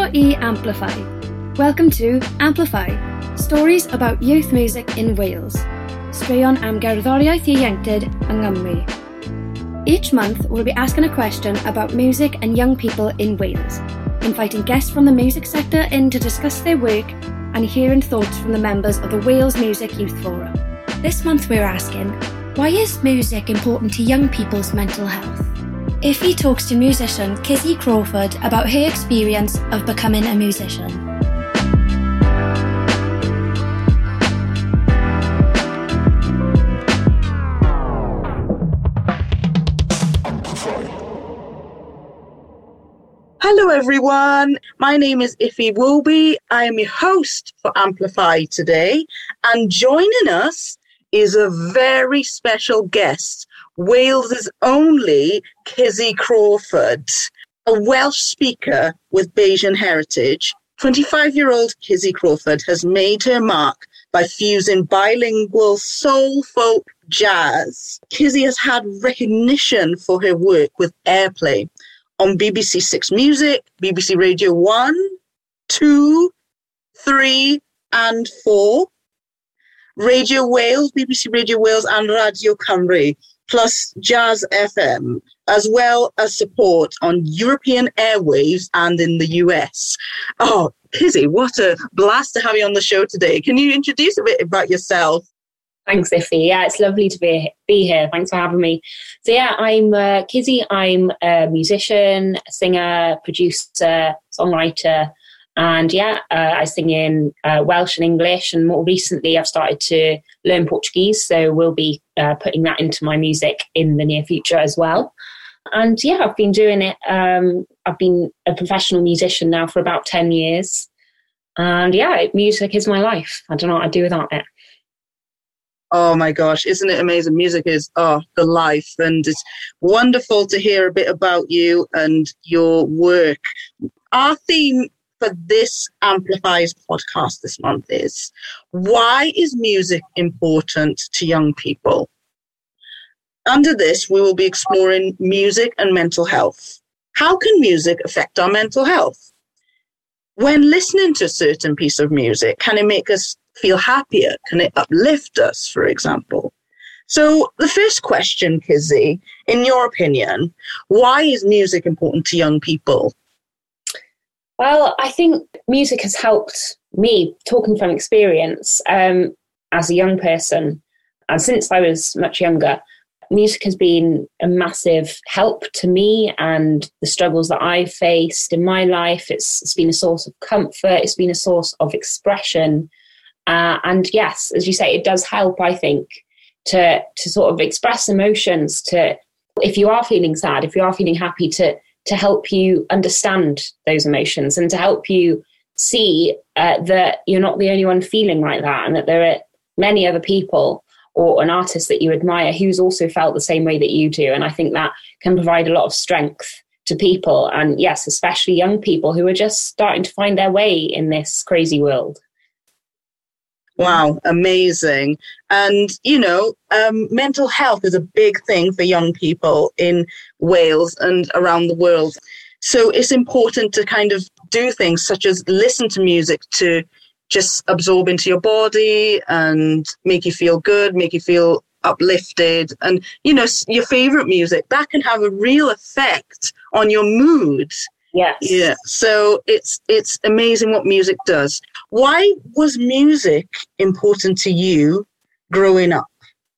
i Amplify. Welcome to Amplify, stories about youth music in Wales. Straeon am gerddoriaeth ieuenctid yng Nghymru. Each month, we'll be asking a question about music and young people in Wales, inviting guests from the music sector in to discuss their work and hearing thoughts from the members of the Wales Music Youth Forum. This month we're asking, why is music important to young people's mental health? Iffy talks to musician Kizzy Crawford about her experience of becoming a musician. Hello everyone, my name is Iffy Wilby. I am your host for Amplify today, and joining us is a very special guest, Wales's only Kizzy Crawford, a Welsh speaker with Bayesian heritage. 25-year-old Kizzy Crawford has made her mark by fusing bilingual soul, folk, jazz. Kizzy has had recognition for her work with airplay on BBC Six Music, BBC Radio 1, 2, 3 and 4, Radio Wales, BBC Radio Wales and Radio Cymru, plus Jazz FM, as well as support on European airwaves and in the US. Oh, Kizzy, what a blast to have you on the show today. Can you introduce a bit about yourself? Thanks, Iffy. Yeah, it's lovely to be here. Thanks for having me. So yeah, I'm Kizzy. I'm a musician, singer, producer, songwriter, and I sing in Welsh and English. And more recently, I've started to learn Portuguese, so we'll be putting that into my music in the near future as well. And yeah, I've been doing it. I've been a professional musician now for about 10 years, and yeah, music is my life. I don't know what I'd do without it. Oh my gosh, isn't it amazing? Music is the life, and it's wonderful to hear a bit about you and your work. Our theme for this Amplifies podcast this month is, why is music important to young people? Under this, we will be exploring music and mental health. How can music affect our mental health? When listening to a certain piece of music, can it make us feel happier? Can it uplift us, for example? So the first question, Kizzy, in your opinion, why is music important to young people? Well, I think music has helped me, talking from experience, as a young person. And since I was much younger, music has been a massive help to me and the struggles that I've faced in my life. It's been a source of comfort. It's been a source of expression. And yes, as you say, it does help, I think, to sort of express emotions, to, if you are feeling sad, if you are feeling happy, to help you understand those emotions and to help you see that you're not the only one feeling like that, and that there are many other people or an artist that you admire who's also felt the same way that you do. And I think that can provide a lot of strength to people. And yes, especially young people who are just starting to find their way in this crazy world. Wow, amazing. And, mental health is a big thing for young people in Wales and around the world. So it's important to kind of do things such as listen to music to just absorb into your body and make you feel good, make you feel uplifted. And, your favorite music, that can have a real effect on your mood. Yes. Yeah. So it's amazing what music does. Why was music important to you growing up?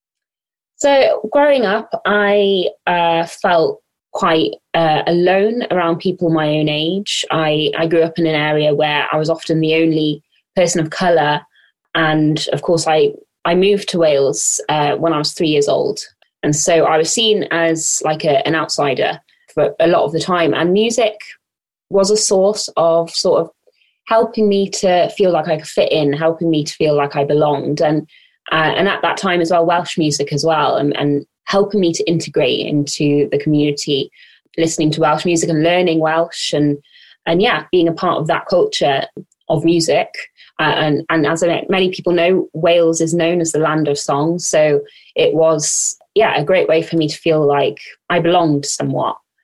So growing up, I felt quite alone around people my own age. I grew up in an area where I was often the only person of colour. And of course, I moved to Wales when I was 3 years old. And so I was seen as like an outsider for a lot of the time. And music was a source of sort of helping me to feel like I could fit in, helping me to feel like I belonged. And at that time as well, Welsh music as well, and helping me to integrate into the community, listening to Welsh music and learning Welsh and being a part of that culture of music. And as many people know, Wales is known as the land of song. So it was, a great way for me to feel like I belonged somewhat.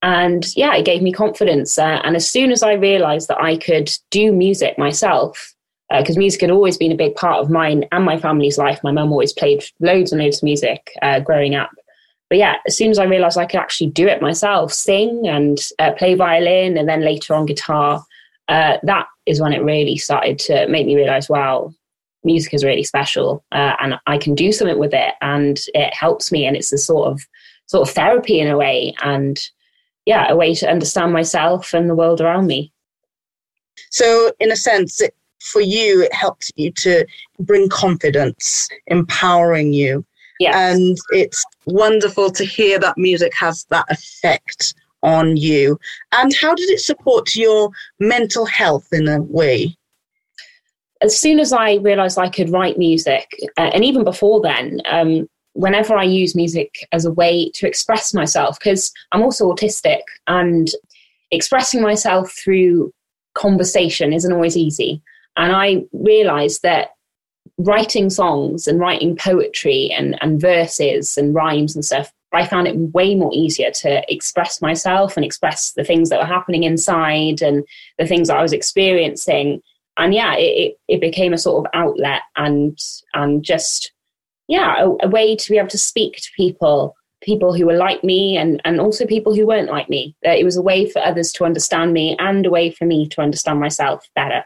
And yeah, it gave me confidence. And as soon as I realized that I could do music myself, because music had always been a big part of mine and my family's life. My mum always played loads and loads of music growing up. But yeah, as soon as I realized I could actually do it myself, sing and play violin, and then later on guitar, that is when it really started to make me realize, wow, music is really special, and I can do something with it, and it helps me, and it's a sort of therapy in a way, and yeah, a way to understand myself and the world around me. So in a sense, for you, it helps you to bring confidence, empowering you. Yes. And it's wonderful to hear that music has that effect on you. And how did it support your mental health in a way? As soon as I realized I could write music, and even before then, whenever I use music as a way to express myself, because I'm also autistic, and expressing myself through conversation isn't always easy. And I realized that writing songs and writing poetry and verses and rhymes and stuff, I found it way more easier to express myself and express the things that were happening inside and the things that I was experiencing. And yeah, it became a sort of outlet and just, yeah, a way to be able to speak to people who were like me and also people who weren't like me. It was a way for others to understand me and a way for me to understand myself better.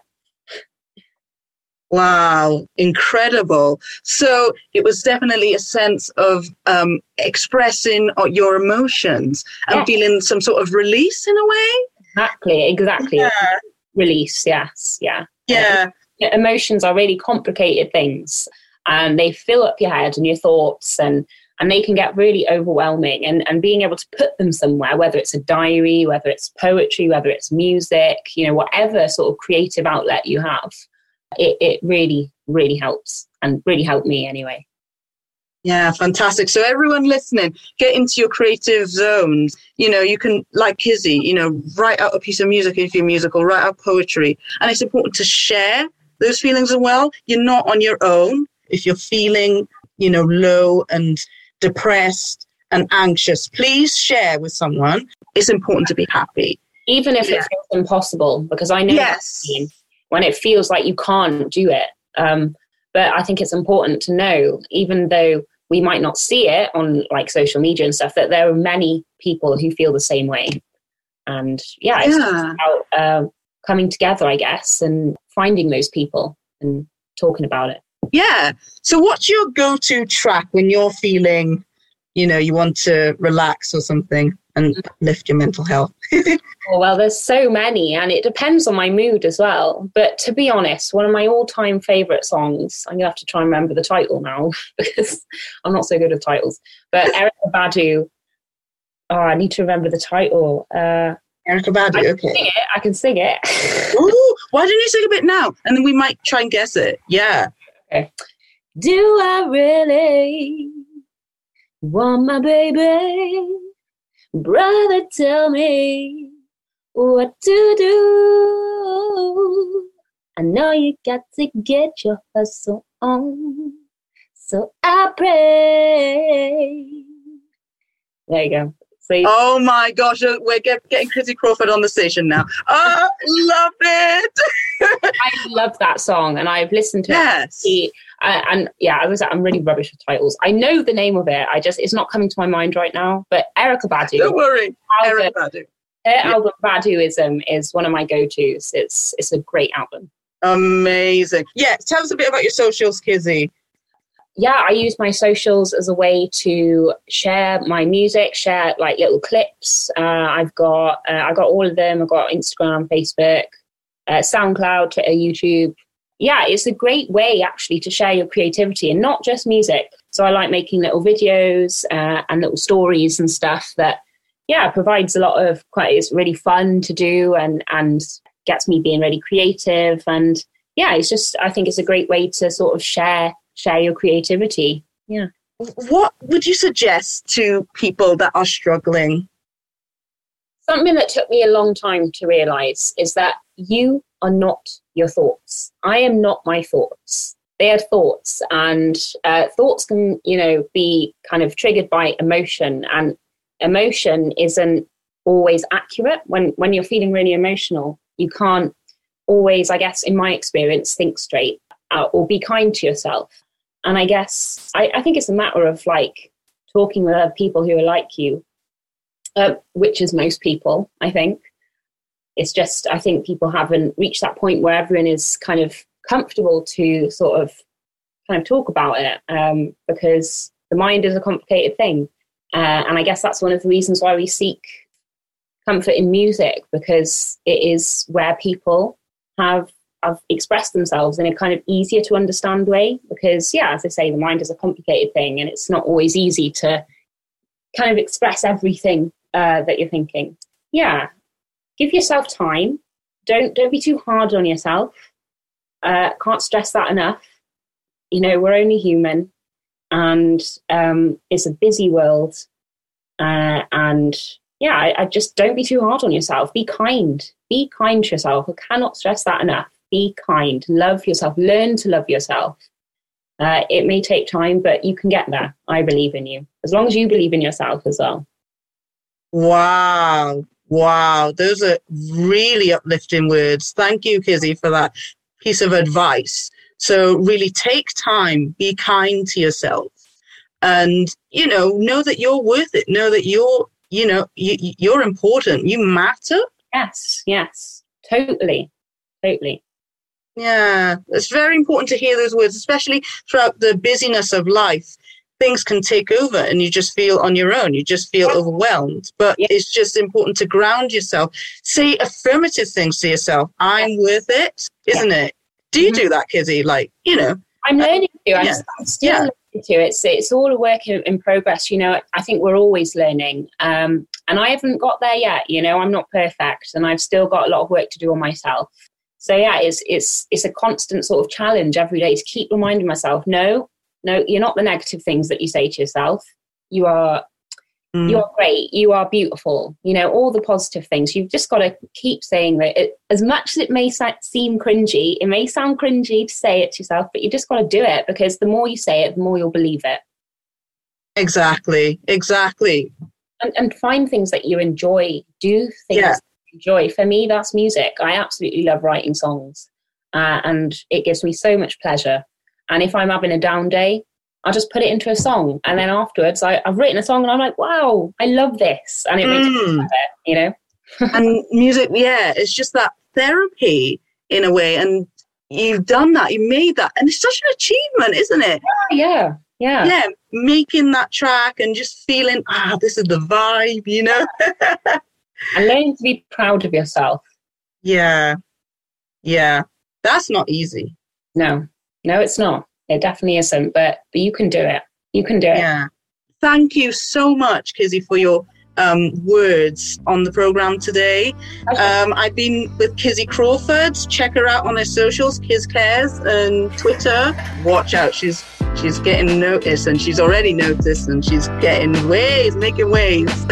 Wow, incredible. So it was definitely a sense of expressing your emotions and feeling some sort of release in a way? Exactly. Yeah. Release, yes, yeah. Yeah. Emotions are really complicated things, and they fill up your head and your thoughts, and they can get really overwhelming, and being able to put them somewhere, whether it's a diary, whether it's poetry, whether it's music, whatever sort of creative outlet you have, it really, really helps, and really helped me anyway. Yeah, fantastic. So everyone listening, get into your creative zones. You can, like Kizzy, write out a piece of music if you're musical, write out poetry. And it's important to share those feelings as well. You're not on your own. If you're feeling, low and depressed and anxious, please share with someone. It's important to be happy. Even if it feels impossible, because I know when it feels like you can't do it. But I think it's important to know, even though we might not see it on like social media and stuff, that there are many people who feel the same way. And it's about coming together, I guess, and finding those people and talking about it. Yeah. So what's your go-to track when you're feeling, you want to relax or something and lift your mental health? Well, there's so many, and it depends on my mood as well. But to be honest, one of my all-time favourite songs, I'm going to have to try and remember the title now because I'm not so good with titles. But Erykah Badu, I need to remember the title. Erykah Badu, okay. I can sing it. Ooh, why don't you sing a bit now? And then we might try and guess it. Yeah. Okay. Do I really want my baby? Brother, tell me what to do. I know you got to get your hustle on, so I pray. There you go. So oh my gosh, we're getting Chrissy Crawford on the station now. Oh, love it. I love that song, and I've listened to it. And I'm really rubbish with titles. I know the name of it. It's not coming to my mind right now. But Erykah Badu. Don't worry, Erykah Badu. Her album Baduism is one of my go-tos. It's a great album. Amazing. Yeah, tell us a bit about your socials, Kizzy. Yeah, I use my socials as a way to share my music, share like little clips. I've got all of them. I've got Instagram, Facebook, SoundCloud, Twitter, YouTube. Yeah, it's a great way actually to share your creativity, and not just music. So I like making little videos and little stories and stuff that, provides a lot of it's really fun to do and gets me being really creative. And it's just, I think it's a great way to sort of share your creativity. Yeah. What would you suggest to people that are struggling? Something that took me a long time to realize is that you are not your thoughts. I am not my thoughts. They are thoughts, and thoughts can, be kind of triggered by emotion, and emotion isn't always accurate. When you're feeling really emotional, you can't always, I guess, in my experience, think straight or be kind to yourself. And I guess I think it's a matter of like talking with other people who are like you, which is most people, I think. It's just, I think people haven't reached that point where everyone is kind of comfortable to sort of kind of talk about it, because the mind is a complicated thing. And I guess that's one of the reasons why we seek comfort in music, because it is where people have expressed themselves in a kind of easier to understand way. Because, yeah, as I say, the mind is a complicated thing, and it's not always easy to kind of express everything that you're thinking. Yeah, give yourself time. Don't be too hard on yourself. Can't stress that enough. You know, we're only human, and it's a busy world. And yeah, I just don't be too hard on yourself. Be kind. Be kind to yourself. I cannot stress that enough. Be kind. Love yourself. Learn to love yourself. It may take time, but you can get there. I believe in you. As long as you believe in yourself as well. Wow. Those are really uplifting words. Thank you, Kizzy, for that piece of advice. So really take time, be kind to yourself, and, you know that you're worth it. Know that you're important. You matter. Yes. Totally. Yeah, it's very important to hear those words, especially throughout the busyness of life. Things can take over and you just feel on your own. You just feel overwhelmed. But it's just important to ground yourself. Say affirmative things to yourself. I'm worth it, isn't it? Do you do that, Kizzy? Like, I'm learning to. I'm still learning to. It's all a work in progress. I think we're always learning. And I haven't got there yet. I'm not perfect, and I've still got a lot of work to do on myself. So yeah, it's a constant sort of challenge every day to keep reminding myself, no, you're not the negative things that you say to yourself. You are great. You are beautiful. All the positive things. You've just got to keep saying that. As much as it may seem cringy, it may sound cringy to say it to yourself, but you just got to do it, because the more you say it, the more you'll believe it. Exactly. And find things that you enjoy. Do things that you enjoy. For me, that's music. I absolutely love writing songs, and it gives me so much pleasure. And if I'm having a down day, I'll just put it into a song. And then afterwards, I've written a song and I'm like, wow, I love this. And it makes me better, And music, it's just that therapy in a way. And you've done that, you made that. And it's such an achievement, isn't it? Yeah. Making that track and just feeling, this is the vibe, And learning to be proud of yourself. Yeah. That's not easy. No, it's not. It definitely isn't, but you can do it. Yeah. Thank you so much, Kizzy, for your words on the program today. I've been with Kizzy Crawford. Check her out on her socials, Kiz Cares, and Twitter. Watch out, she's getting noticed, and she's already noticed, and she's making waves.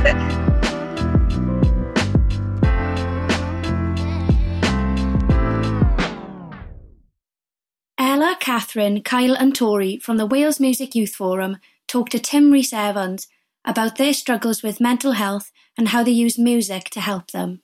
Ella, Catherine, Kyle and Tori from the Wales Music Youth Forum talked to Tim Rhys-Evans about their struggles with mental health and how they use music to help them.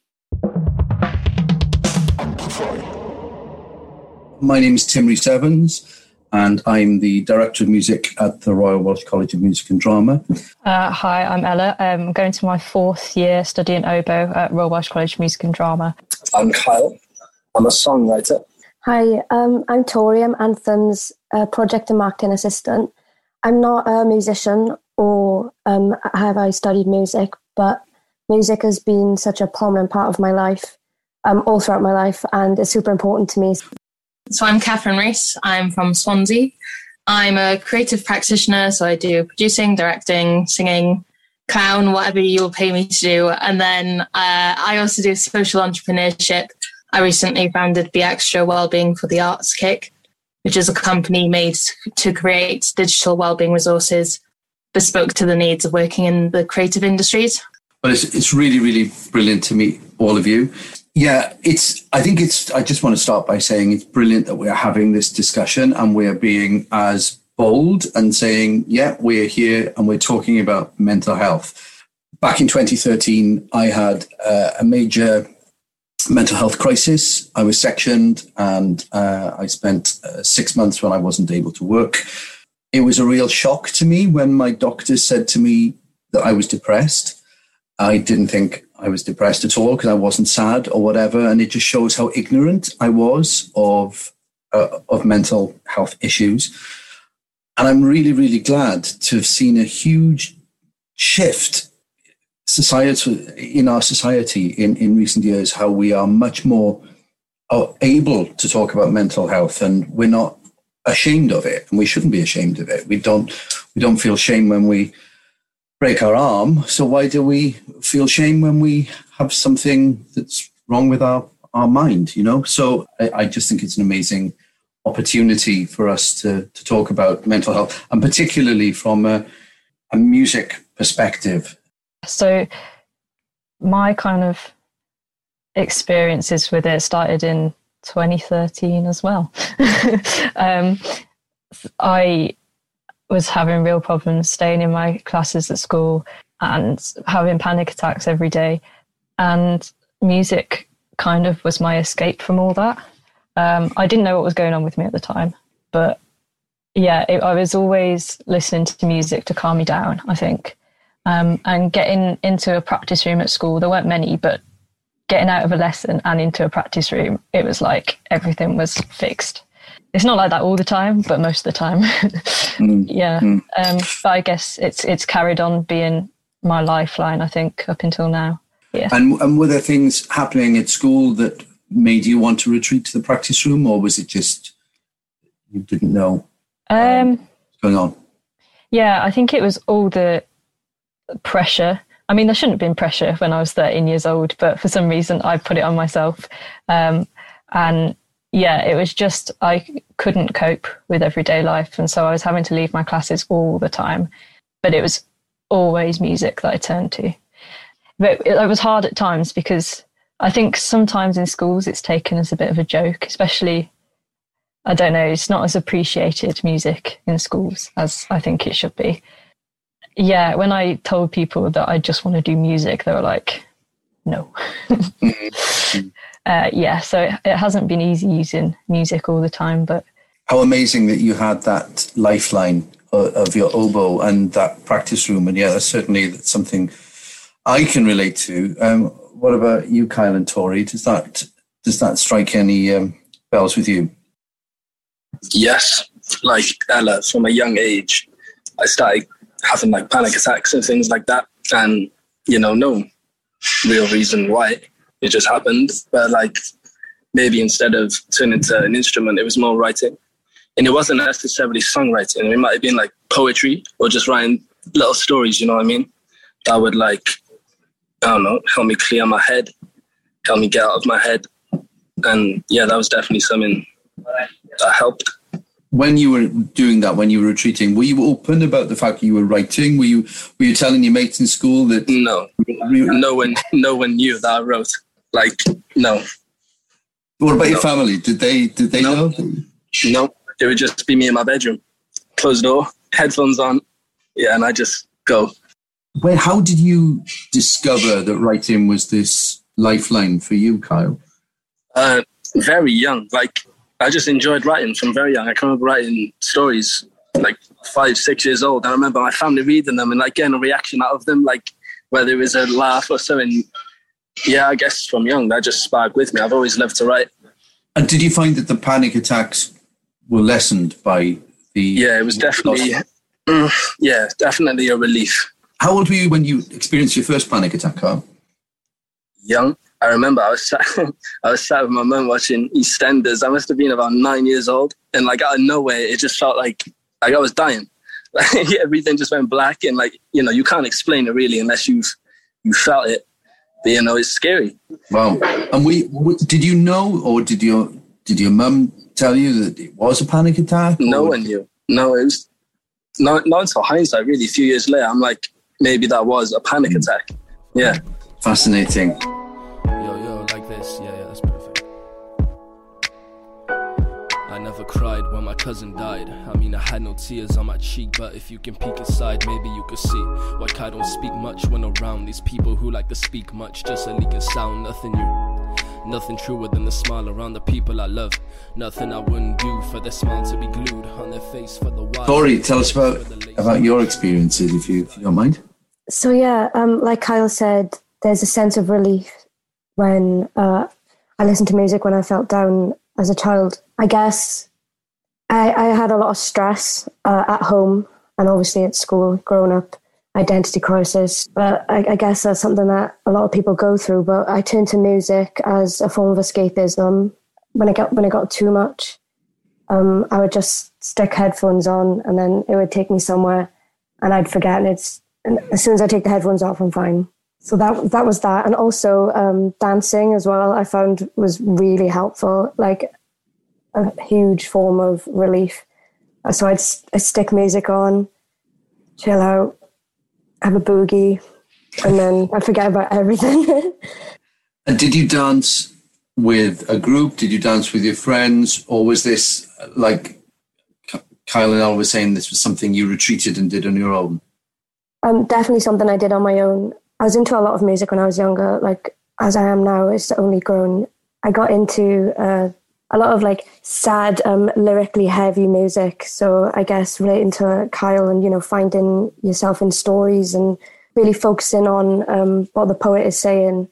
My name is Tim Rhys-Evans, and I'm the Director of Music at the Royal Welsh College of Music and Drama. Hi, I'm Ella. I'm going to my 4th year studying oboe at Royal Welsh College of Music and Drama. I'm Kyle. I'm a songwriter. Hi, I'm Tori. I'm Anthem's project and marketing assistant. I'm not a musician or have I studied music, but music has been such a prominent part of my life, all throughout my life, and it's super important to me. So I'm Catherine Rees. I'm from Swansea. I'm a creative practitioner, so I do producing, directing, singing, clown, whatever you'll pay me to do. And then I also do social entrepreneurship. I recently founded The Extra Wellbeing for the Arts Kick, which is a company made to create digital wellbeing resources bespoke to the needs of working in the creative industries. But it's really, really brilliant to meet all of you. Yeah, I just want to start by saying it's brilliant that we're having this discussion and we're being as bold and saying, we're here and we're talking about mental health. back in 2013, I had a major mental health crisis. I was sectioned, and I spent 6 months when I wasn't able to work. It was a real shock to me when my doctor said to me that I was depressed. I didn't think I was depressed at all because I wasn't sad or whatever. And it just shows how ignorant I was of mental health issues. And I'm really, really glad to have seen a huge shift in our society in recent years, how we are much more able to talk about mental health, and we're not ashamed of it, and we shouldn't be ashamed of it. We don't feel shame when we break our arm, so why do we feel shame when we have something that's wrong with our mind, you know? So I just think it's an amazing opportunity for us to talk about mental health, and particularly from a music perspective. So my kind of experiences with it started in 2013 as well. I was having real problems staying in my classes at school and having panic attacks every day. And music kind of was my escape from all that. I didn't know what was going on with me at the time, but yeah, I was always listening to music to calm me down, I think. And getting into a practice room at school, there weren't many, but getting out of a lesson and into a practice room, it was like everything was fixed. It's not like that all the time, but most of the time. Yeah. But I guess it's carried on being my lifeline, I think, up until now. Yeah. And were there things happening at school that made you want to retreat to the practice room, or was it just you didn't know what's going on? Yeah, I think it was all the pressure. I mean, there shouldn't have been pressure when I was 13 years old, but for some reason I put it on myself. And yeah, it was just, I couldn't cope with everyday life. And so I was having to leave my classes all the time, but it was always music that I turned to. But it was hard at times because I think sometimes in schools it's taken as a bit of a joke, especially, I don't know, it's not as appreciated, music in schools, as I think it should be. Yeah, when I told people that I just want to do music, they were like, no. Yeah, so it hasn't been easy using music all the time, but... How amazing that you had that lifeline of your oboe and that practice room. And yeah, that's something I can relate to. What about you, Kyle and Tori? Does that strike any bells with you? Yes, like Ella, from a young age, I started having like panic attacks and things like that, and no real reason why, it just happened. But like maybe instead of turning to an instrument, it was more writing, and it wasn't necessarily songwriting. It might have been like poetry or just writing little stories, you know what I mean, that would like, I don't know, help me clear my head, help me get out of my head. And yeah, that was definitely something that helped. When you were doing that, when you were retreating, were you open about the fact that you were writing? Were you telling your mates in school that? No, no one knew that I wrote. Like, no. What about your family? Did they know? No, it would just be me in my bedroom, closed door, headphones on, yeah, and I just go. How did you discover that writing was this lifeline for you, Kyle? Very young, like. I just enjoyed writing from very young. I can remember writing stories like 5-6 years old. I remember my family reading them and like getting a reaction out of them, like whether it was a laugh or something. Yeah, I guess from young, that just sparked with me. I've always loved to write. And did you find that the panic attacks were lessened by the... Yeah, it was definitely, definitely a relief. How old were you when you experienced your first panic attack, Carl? Young. I remember I was sat with my mum watching EastEnders. I must have been about 9 years old. And like out of nowhere, it just felt like I was dying. Like everything just went black, and like, you can't explain it really unless you felt it. But it's scary. Wow. And did you know, or did your mum tell you that it was a panic attack? No one knew. No, it was not until hindsight, really, a few years later. I'm like, maybe that was a panic attack. Yeah. Fascinating. Yo, like this. Yeah, that's perfect. I never cried when my cousin died. I mean, I had no tears on my cheek, but if you can peek inside, maybe you could see why I don't speak much when around these people who like to speak much, just a leaking sound, nothing new. Nothing truer than the smile around the people I love. Nothing I wouldn't do for their smile to be glued on their face for the while. Tori, tell us about your experiences, if you don't mind. So yeah, like Kyle said, there's a sense of relief when I listened to music when I felt down as a child. I guess I had a lot of stress at home and obviously at school growing up, identity crisis. But I guess that's something that a lot of people go through. But I turned to music as a form of escapism. When it got too much, I would just stick headphones on and then it would take me somewhere and I'd forget. And as soon as I take the headphones off, I'm fine. So that was that. And also dancing as well, I found was really helpful, like a huge form of relief. So I'd stick music on, chill out, have a boogie, and then I'd forget about everything. And did you dance with a group? Did you dance with your friends? Or was this, like Kyle and Al were saying, this was something you retreated and did on your own? Definitely something I did on my own. I was into a lot of music when I was younger, like as I am now. It's only grown. I got into a lot of like sad, lyrically heavy music. So I guess relating to Kyle and, finding yourself in stories and really focusing on what the poet is saying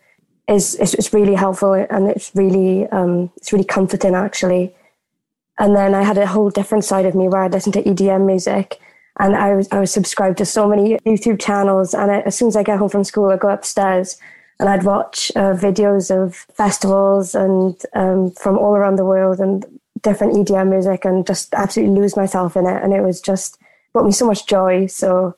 is really helpful, and it's really comforting actually. And then I had a whole different side of me where I'd listen to EDM music. And I was subscribed to so many YouTube channels. And as soon as I get home from school, I'd go upstairs and I'd watch videos of festivals and from all around the world and different EDM music and just absolutely lose myself in it. And it was just brought me so much joy. So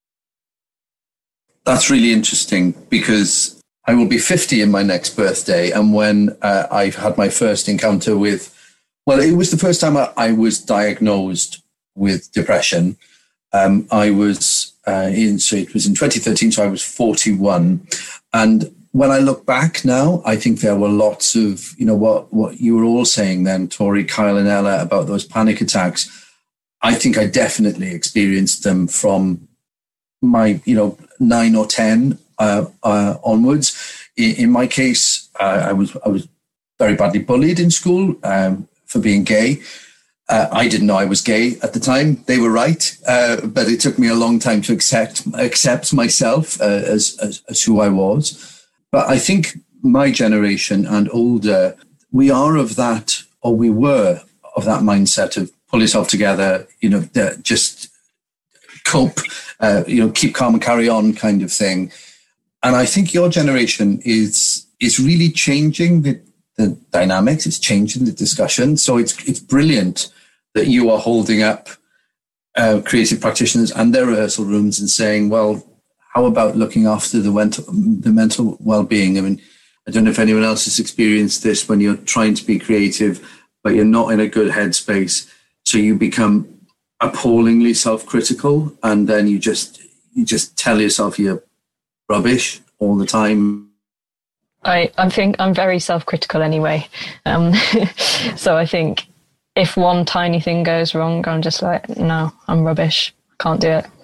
that's really interesting because I will be 50 in my next birthday. And when I had my first encounter with, it was the first time I was diagnosed with depression. I was so it was in 2013, so I was 41. And when I look back now, I think there were lots of, what you were all saying then, Tori, Kyle and Ella, about those panic attacks. I think I definitely experienced them from my, 9 or 10 onwards. In my case, I was very badly bullied in school for being gay. I didn't know I was gay at the time. They were right, but it took me a long time to accept myself as who I was. But I think my generation and older, we are of that, or we were of that mindset of pull yourself together, just cope, keep calm and carry on kind of thing. And I think your generation is really changing the dynamics. It's changing the discussion. So it's brilliant that you are holding up creative practitioners and their rehearsal rooms and saying, well, how about looking after the mental well-being? I mean, I don't know if anyone else has experienced this when you're trying to be creative, but you're not in a good headspace. So you become appallingly self-critical, and then you just tell yourself you're rubbish all the time. I think I'm very self-critical anyway. So I think if one tiny thing goes wrong, I'm just like, no, I'm rubbish. Can't do it.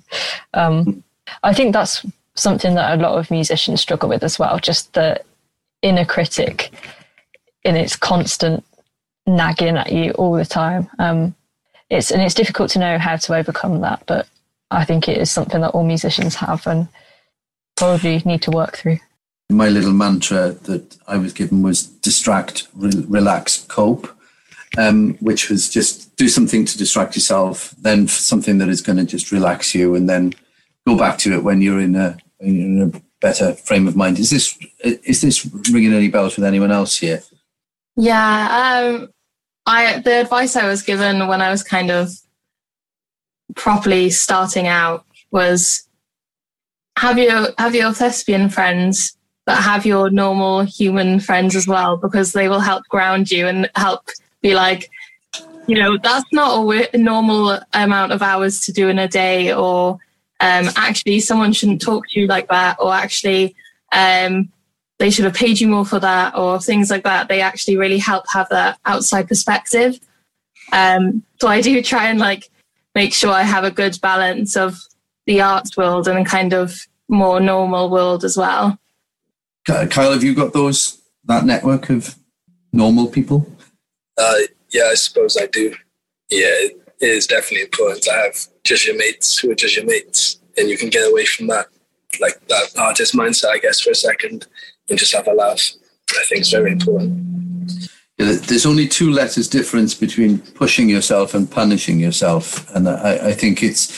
I think that's something that a lot of musicians struggle with as well. Just the inner critic in its constant nagging at you all the time. It's difficult to know how to overcome that, but I think it is something that all musicians have and probably need to work through. My little mantra that I was given was distract, relax, cope, which was just do something to distract yourself, then something that is going to just relax you, and then go back to it when you're in a better frame of mind. Is this ringing any bells with anyone else here? Yeah, the advice I was given when I was kind of properly starting out was have your thespian friends, but have your normal human friends as well, because they will help ground you and help be like, that's not a normal amount of hours to do in a day, or actually someone shouldn't talk to you like that, or actually they should have paid you more for that, or things like that. They actually really help have that outside perspective. So I do try and like make sure I have a good balance of the arts world and a kind of more normal world as well. Kyle, have you got that network of normal people? Yeah, I suppose I do. Yeah, it is definitely important to have just your mates who are just your mates, and you can get away from that, like that artist mindset, I guess, for a second, and just have a laugh. I think it's very important. Yeah, there's only 2 letters difference between pushing yourself and punishing yourself, and I think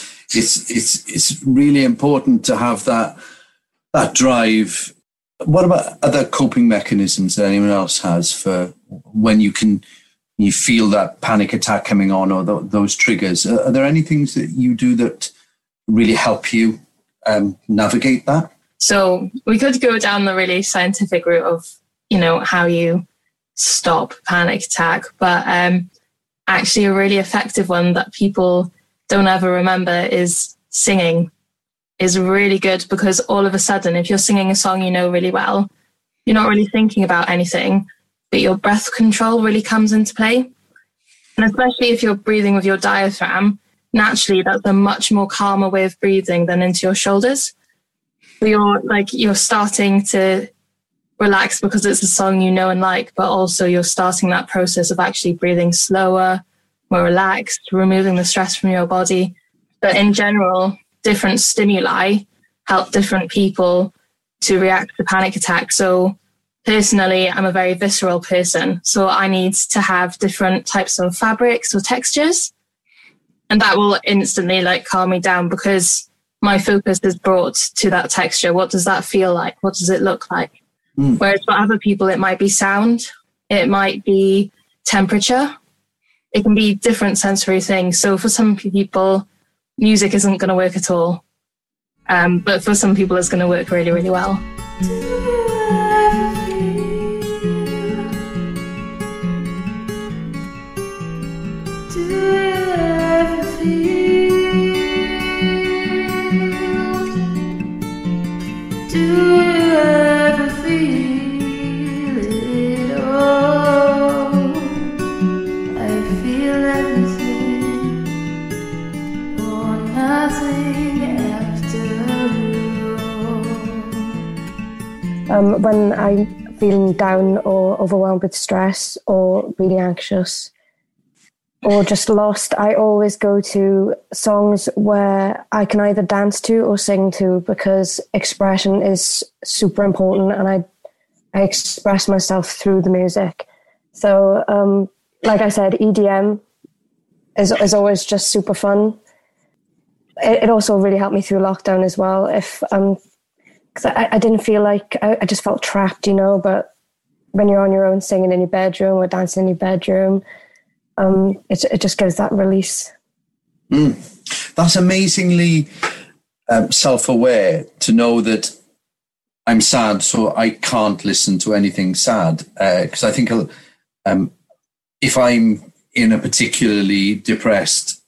it's really important to have that drive. What about other coping mechanisms that anyone else has for when you feel that panic attack coming on, or those triggers? Are there any things that you do that really help you navigate that? So we could go down the really scientific route of, how you stop panic attack, but actually a really effective one that people don't ever remember is singing. Is really good, because all of a sudden, if you're singing a song you know really well, you're not really thinking about anything, but your breath control really comes into play. And especially if you're breathing with your diaphragm, naturally that's a much more calmer way of breathing than into your shoulders. So you're starting to relax because it's a song you know and like, but also you're starting that process of actually breathing slower, more relaxed, removing the stress from your body. But in general, different stimuli help different people to react to panic attack. So personally, I'm a very visceral person. So I need to have different types of fabrics or textures. And that will instantly calm me down, because my focus is brought to that texture. What does that feel like? What does it look like? Whereas for other people, it might be sound. It might be temperature. It can be different sensory things. So for some people, music isn't going to work at all. But for some people, it's going to work really, really well. When I'm feeling down or overwhelmed with stress or really anxious or just lost, I always go to songs where I can either dance to or sing to, because expression is super important, and I express myself through the music. So, like I said, EDM is always just super fun. It also really helped me through lockdown as well. Because I didn't feel like, I just felt trapped, but when you're on your own singing in your bedroom or dancing in your bedroom, it just gives that release. That's amazingly self-aware to know that I'm sad, so I can't listen to anything sad. Because I think if I'm in a particularly depressed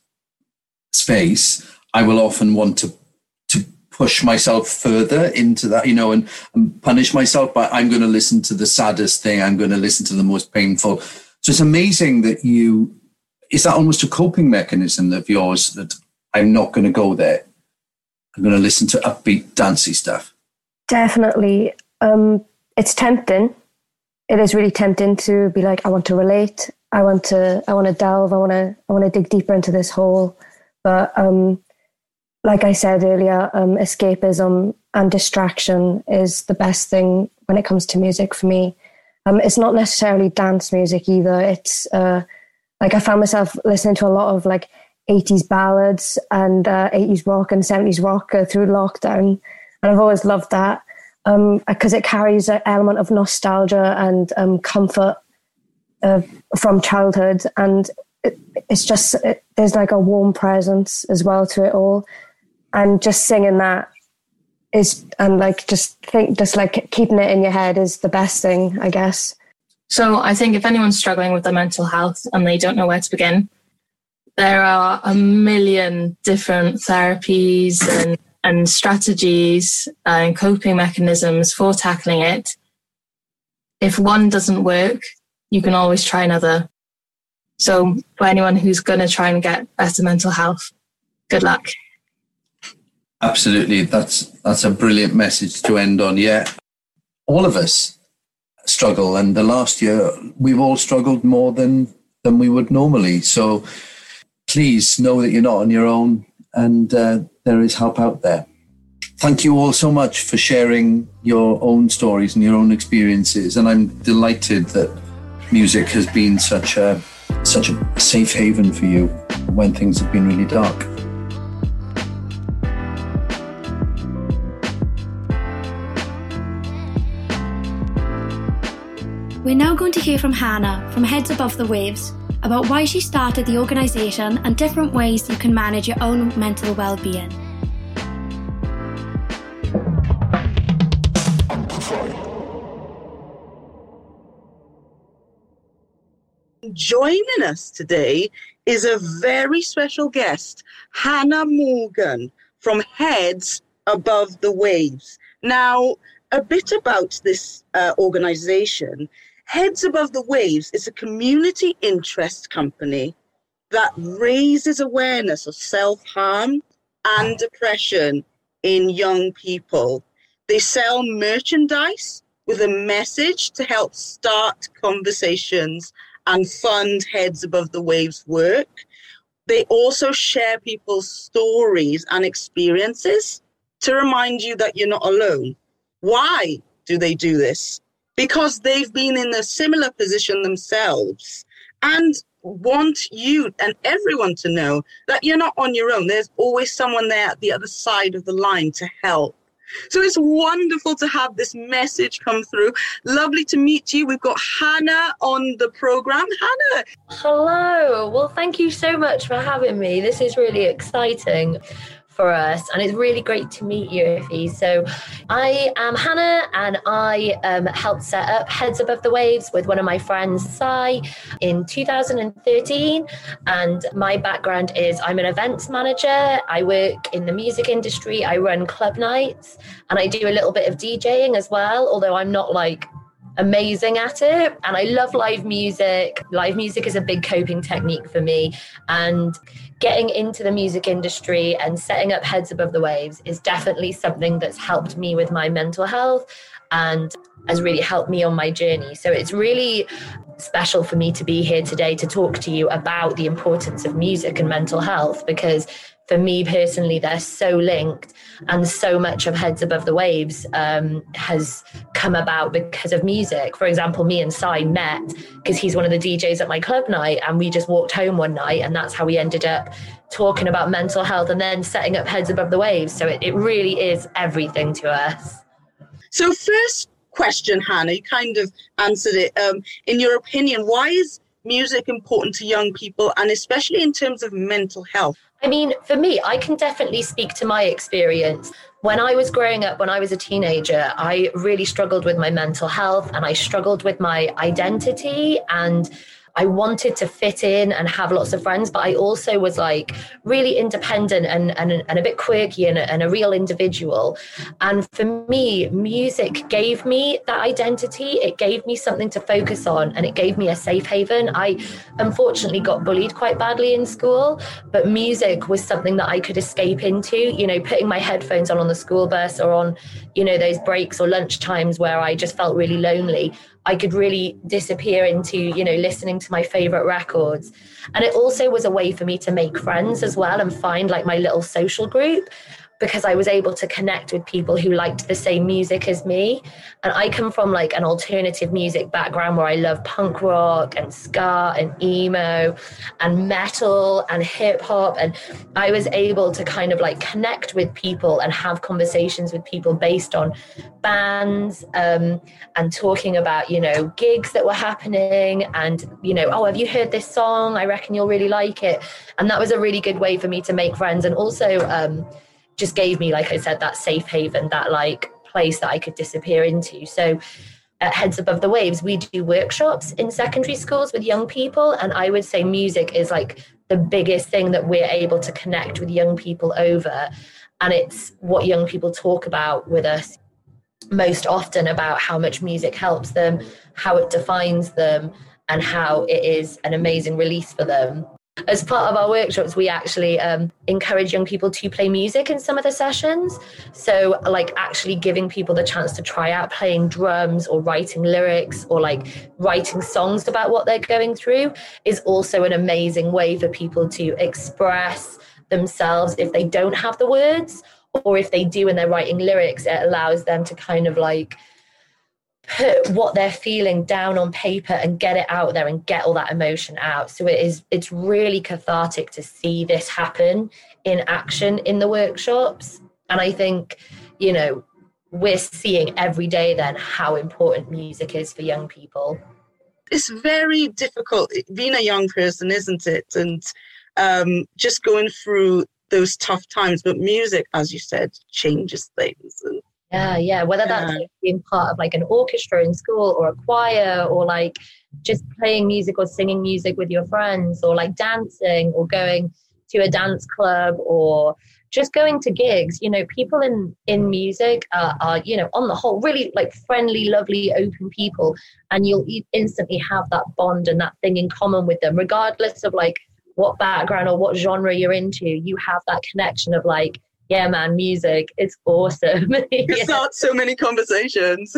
space, I will often want to push myself further into that, and punish myself, but I'm going to listen to the saddest thing. I'm going to listen to the most painful. So it's amazing that is that almost a coping mechanism of yours, that I'm not going to go there. I'm going to listen to upbeat, dancey stuff. Definitely. It's tempting. It is really tempting to be like, I want to relate. I want to delve. I want to dig deeper into this hole. But, like I said earlier, escapism and distraction is the best thing when it comes to music for me. It's not necessarily dance music either. It's I found myself listening to a lot of 80s ballads and 80s rock and 70s rock through lockdown. And I've always loved that because it carries an element of nostalgia and comfort from childhood. And it's just, there's a warm presence as well to it all. And just singing that is, and keeping it in your head is the best thing, I guess. So I think if anyone's struggling with their mental health and they don't know where to begin, there are a million different therapies and strategies and coping mechanisms for tackling it. If one doesn't work, you can always try another. So for anyone who's going to try and get better mental health, good luck. Absolutely. That's a brilliant message to end on. Yeah. All of us struggle. And the last year, we've all struggled more than we would normally. So please know that you're not on your own, and there is help out there. Thank you all so much for sharing your own stories and your own experiences. And I'm delighted that music has been such a safe haven for you when things have been really dark. We're now going to hear from Hannah from Heads Above the Waves about why she started the organisation and different ways you can manage your own mental well-being. Joining us today is a very special guest, Hannah Morgan from Heads Above the Waves. Now, a bit about this organisation. Heads Above the Waves is a community interest company that raises awareness of self-harm and depression in young people. They sell merchandise with a message to help start conversations and fund Heads Above the Waves work. They also share people's stories and experiences to remind you that you're not alone. Why do they do this? Because they've been in a similar position themselves and want you and everyone to know that you're not on your own. There's always someone there at the other side of the line to help. So it's wonderful to have this message come through. Lovely to meet you. We've got Hannah on the program. Hannah. Hello. Well, thank you so much for having me. This is really exciting for us, and it's really great to meet you, Iffy. So I am Hannah, and I helped set up Heads Above the Waves with one of my friends, Sai, in 2013. And my background is I'm an events manager. I work in the music industry. I run club nights, and I do a little bit of DJing as well, although I'm not amazing at it. And I love live music. Live music is a big coping technique for me. And getting into the music industry and setting up Heads Above the Waves is definitely something that's helped me with my mental health and has really helped me on my journey. So it's really special for me to be here today to talk to you about the importance of music and mental health, because for me personally, they're so linked, and so much of Heads Above the Waves has come about because of music. For example, me and Sai met because he's one of the DJs at my club night, and we just walked home one night, and that's how we ended up talking about mental health and then setting up Heads Above the Waves. So it really is everything to us. So first question, Hannah, you kind of answered it. In your opinion, why is music important to young people, and especially in terms of mental health? I mean, for me, I can definitely speak to my experience. When I was growing up, when I was a teenager, I really struggled with my mental health, and I struggled with my identity, and I wanted to fit in and have lots of friends, but I also was really independent and a bit quirky and a real individual. And for me, music gave me that identity. It gave me something to focus on, and it gave me a safe haven. I unfortunately got bullied quite badly in school, but music was something that I could escape into, putting my headphones on the school bus, or on, those breaks or lunch times where I just felt really lonely. I could really disappear into, listening to my favorite records. And it also was a way for me to make friends as well and find my little social group, because I was able to connect with people who liked the same music as me. And I come from an alternative music background where I love punk rock and ska and emo and metal and hip hop. And I was able to kind of connect with people and have conversations with people based on bands and talking about, gigs that were happening and, oh, have you heard this song? I reckon you'll really like it. And that was a really good way for me to make friends, and also just gave me, like I said, that safe haven, that place that I could disappear into. So at Heads Above the Waves, we do workshops in secondary schools with young people. And I would say music is the biggest thing that we're able to connect with young people over. And it's what young people talk about with us most often, about how much music helps them, how it defines them, and how it is an amazing release for them. As part of our workshops, we actually encourage young people to play music in some of the sessions. So like actually giving people the chance to try out playing drums or writing lyrics or like writing songs about what they're going through is also an amazing way for people to express themselves if they don't have the words, or if they do and they're writing lyrics, it allows them to kind of like put what they're feeling down on paper and get it out there and get all that emotion out. So it's really cathartic to see this happen in action in the workshops. And I think, you know, we're seeing every day then how important music is for young people. It's very difficult being a young person, isn't it? And just going through those tough times. But music, as you said, changes things. And Yeah. Whether that's like being part of like an orchestra in school or a choir, or like just playing music or singing music with your friends, or like dancing or going to a dance club, or just going to gigs. You know, people in music are, you know, on the whole, really like friendly, lovely, open people. And you'll instantly have that bond and that thing in common with them, regardless of like what background or what genre you're into. You have that connection of like, yeah, man, music, it's awesome. It starts so many conversations.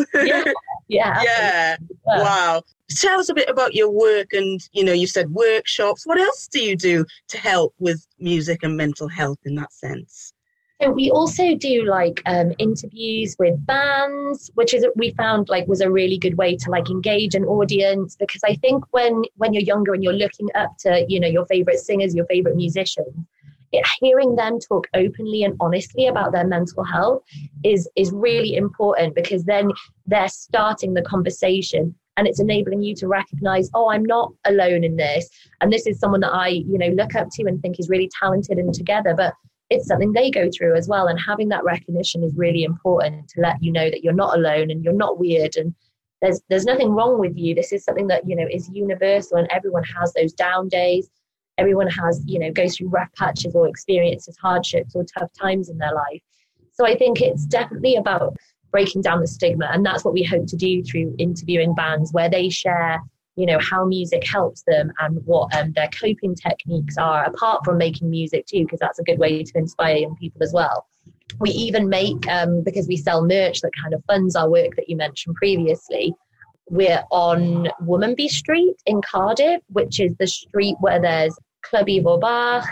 Yeah. Wow. Tell us a bit about your work, and, you know, you said workshops. What else do you do to help with music and mental health in that sense? So we also do like interviews with bands, which is we found like was a really good way to like engage an audience, because I think when you're younger and you're looking up to, you know, your favorite singers, your favorite musicians, hearing them talk openly and honestly about their mental health is really important, because then they're starting the conversation and it's enabling you to recognize, oh, I'm not alone in this. And this is someone that I, you know, look up to and think is really talented and together, but it's something they go through as well. And having that recognition is really important to let you know that you're not alone and you're not weird and there's nothing wrong with you. This is something that, you know, is universal, and everyone has those down days. Everyone has, you know, goes through rough patches or experiences hardships or tough times in their life. So I think it's definitely about breaking down the stigma. And that's what we hope to do through interviewing bands, where they share, you know, how music helps them and what their coping techniques are, apart from making music too, because that's a good way to inspire young people as well. We even make, because we sell merch that kind of funds our work that you mentioned previously, we're on Womanby Street in Cardiff, which is the street where there's Club Ivo Bach,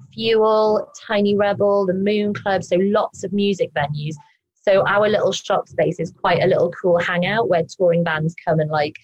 Fuel, Tiny Rebel, the Moon Club, so lots of music venues. So our little shop space is quite a little cool hangout where touring bands come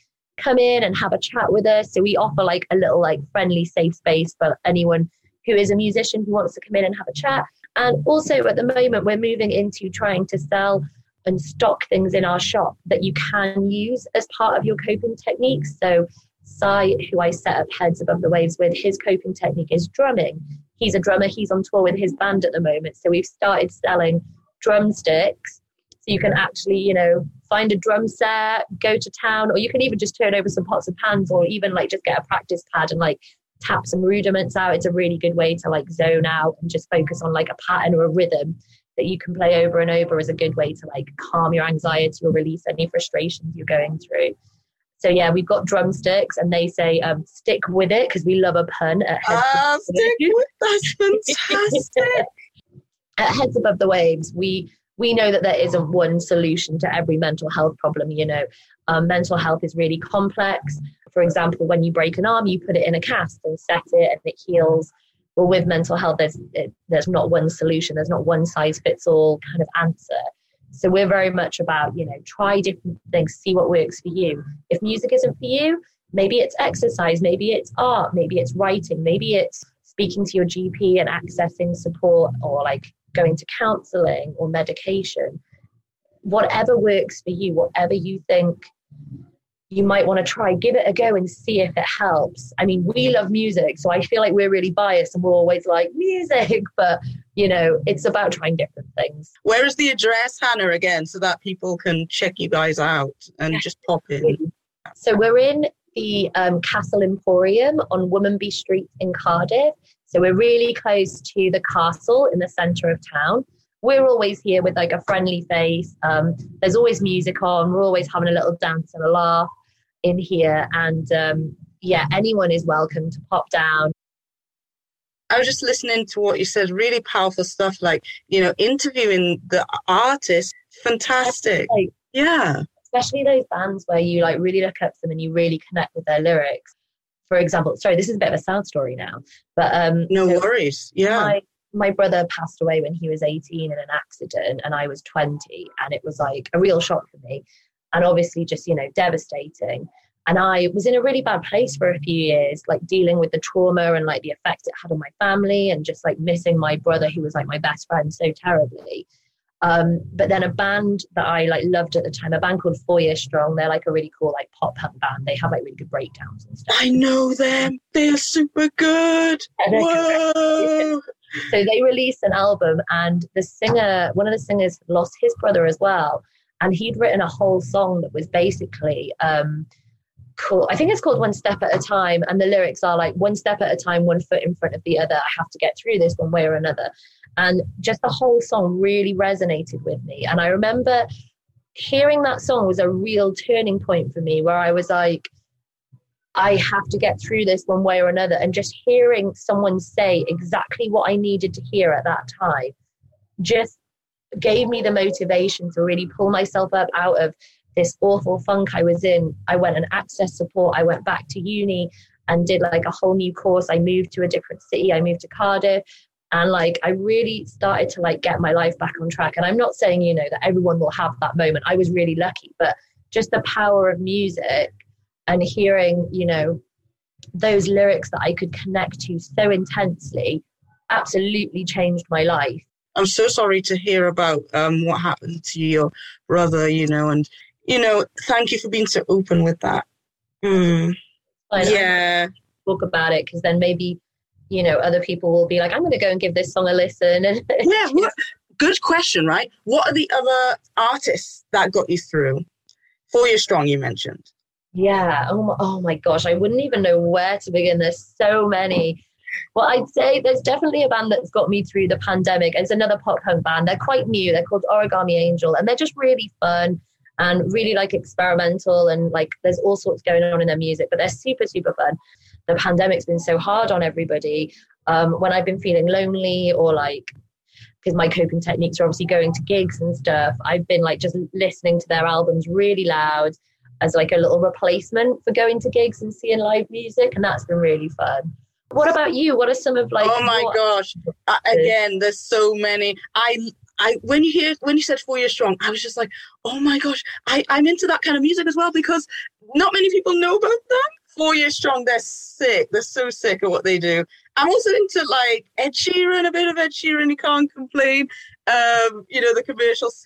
in and have a chat with us. So we offer like a little like friendly, safe space for anyone who is a musician who wants to come in and have a chat. And also at the moment, we're moving into trying to sell and stock things in our shop that you can use as part of your coping techniques. So Sai, who I set up Heads Above the Waves with, his coping technique is drumming. He's a drummer. He's on tour with his band at the moment. So we've started selling drumsticks. So you can actually, you know, find a drum set, go to town, or you can even just turn over some pots and pans, or even like just get a practice pad and like tap some rudiments out. It's a really good way to like zone out and just focus on like a pattern or a rhythm that you can play over and over, is a good way to like calm your anxiety or release any frustrations you're going through. So yeah, we've got drumsticks, and they say stick with it, because we love a pun at Heads stick with, that's fantastic. At Heads Above the Waves, we know that there isn't one solution to every mental health problem. You know, mental health is really complex. For example, when you break an arm, you put it in a cast and set it and it heals. Well, with mental health, there's not one solution. There's not one size fits all kind of answer. So we're very much about, you know, try different things, see what works for you. If music isn't for you, maybe it's exercise, maybe it's art, maybe it's writing, maybe it's speaking to your GP and accessing support, or like going to counseling or medication. Whatever works for you, whatever you think you might want to try, give it a go and see if it helps. I mean, we love music, so I feel like we're really biased and we're always like, music, but, you know, it's about trying different things. Where is the address, Hannah, again, so that people can check you guys out and just pop in? So we're in the Castle Emporium on Womanby Street in Cardiff. So we're really close to the castle in the centre of town. We're always here with like a friendly face. There's always music on. We're always having a little dance and a laugh in here. And yeah, anyone is welcome to pop down. I was just listening to what you said, really powerful stuff, like, interviewing the artists, fantastic. Yeah. Especially those bands where you like really look up to them and you really connect with their lyrics. For example, sorry, this is a bit of a sad story now, but no worries. Yeah. My brother passed away when he was 18 in an accident and I was 20, and it was like a real shock for me, and obviously just, devastating. And I was in a really bad place for a few years, like dealing with the trauma and like the effect it had on my family, and just like missing my brother, who was like my best friend, so terribly. But then a band that I like loved at the time, a band called 4 Years Strong. They're like a really cool like pop punk band. They have like really good breakdowns and stuff. I know them. They're super good. Whoa. So they released an album, and one of the singers lost his brother as well. And he'd written a whole song that was basically cool. I think it's called One Step at a Time. And the lyrics are like, one step at a time, one foot in front of the other. I have to get through this one way or another. And just the whole song really resonated with me. And I remember hearing that song was a real turning point for me, where I was like, I have to get through this one way or another. And just hearing someone say exactly what I needed to hear at that time just gave me the motivation to really pull myself up out of this awful funk I was in. I went and accessed support. I went back to uni and did like a whole new course. I moved to a different city. I moved to Cardiff. And like, I really started to like get my life back on track. And I'm not saying, that everyone will have that moment. I was really lucky, but just the power of music and hearing, those lyrics that I could connect to so intensely absolutely changed my life. I'm so sorry to hear about what happened to your brother, and, thank you for being so open with that. Yeah. Talk about it, because then maybe, other people will be like, I'm going to go and give this song a listen. Yeah, good question, right? What are the other artists that got you through? 4 Years Strong, you mentioned. Yeah. Oh my gosh. I wouldn't even know where to begin. There's so many. Well, I'd say there's definitely a band that's got me through the pandemic. It's another pop punk band. They're quite new. They're called Origami Angel, and they're just really fun and really like experimental, and like there's all sorts going on in their music, but they're super, super fun. The pandemic's been so hard on everybody. When I've been feeling lonely, or like, because my coping techniques are obviously going to gigs and stuff, I've been like just listening to their albums really loud as like a little replacement for going to gigs and seeing live music, and that's been really fun. What about you? What are some of like? Oh my gosh! Again, there's so many. When you said 4 Years Strong, I was just like, oh my gosh, I'm into that kind of music as well, because not many people know about them. 4 Years Strong, they're sick. They're so sick at what they do. I'm also into like Ed Sheeran, a bit of Ed Sheeran. You can't complain. The commercials.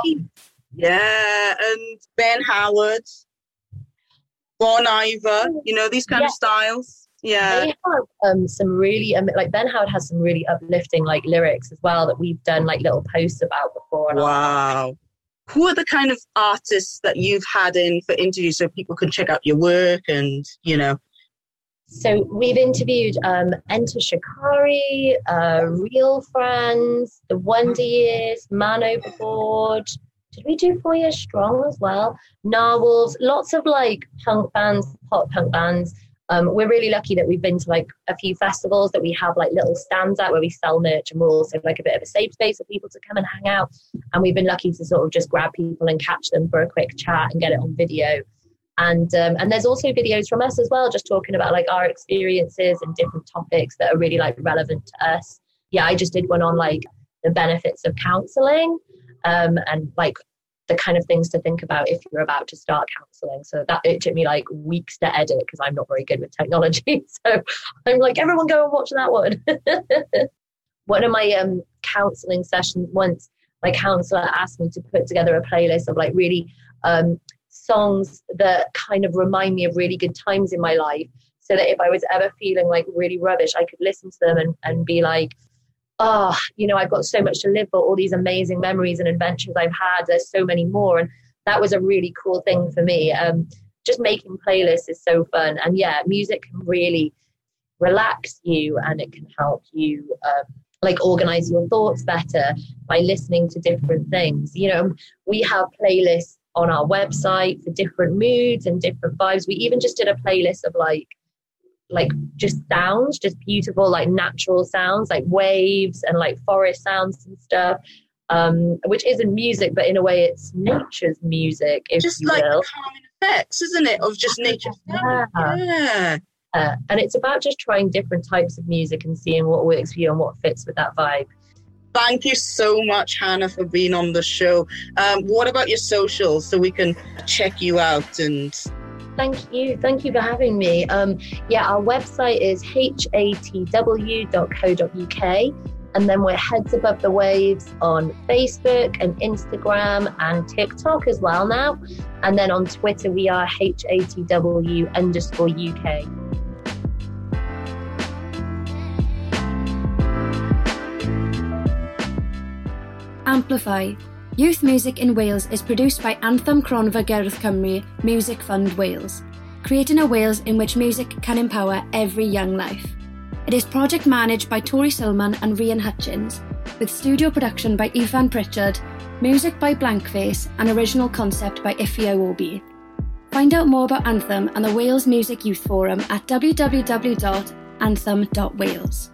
And Ben Howard, Bon Iver. These kind of styles. Yeah. They have some really, like Ben Howard has some really uplifting like lyrics as well that we've done like little posts about before. Wow. Who are the kind of artists that you've had in for interviews so people can check out your work and, So we've interviewed Enter Shikari, Real Friends, The Wonder Years, Man Overboard. Did we do 4 Years Strong as well? Narwhals, lots of like punk bands, pop punk bands. We're really lucky that we've been to like a few festivals that we have like little stands out where we sell merch, and we're also like a bit of a safe space for people to come and hang out. And we've been lucky to sort of just grab people and catch them for a quick chat and get it on video. And there's also videos from us as well, just talking about like our experiences and different topics that are really like relevant to us. Yeah, I just did one on like the benefits of counselling and like the kind of things to think about if you're about to start counselling. So it took me like weeks to edit because I'm not very good with technology. So I'm like, everyone go and watch that one. One of my counselling sessions once, my counsellor asked me to put together a playlist of like really songs that kind of remind me of really good times in my life, so that if I was ever feeling like really rubbish, I could listen to them and be like, oh, I've got so much to live for, all these amazing memories and adventures I've had. There's so many more. And that was a really cool thing for me. Just making playlists is so fun. And yeah, music can really relax you, and it can help you like organize your thoughts better by listening to different things. We have playlists on our website for different moods and different vibes. We even just did a playlist of like like just sounds, just beautiful, like natural sounds, like waves and like forest sounds and stuff, which isn't music, but in a way it's nature's music, if just you like will. the calming effects, isn't it, of just nature? Yeah. And it's about just trying different types of music and seeing what works for you and what fits with that vibe. Thank you so much, Hannah, for being on the show. What about your socials so we can check you out? And Thank you for having me. Our website is hatw.co.uk, and then we're Heads Above the Waves on Facebook and Instagram and TikTok as well now, and then on Twitter we are HATW_UK. Amplify, Youth Music in Wales is produced by Anthem Cronfa Gerdd Cymru Music Fund Wales, creating a Wales in which music can empower every young life. It is project managed by Tori Silman and Rhian Hutchins, with studio production by Ifan Pritchard, music by Blankface, and original concept by Ife Iwobi. Find out more about Anthem and the Wales Music Youth Forum at www.anthem.wales.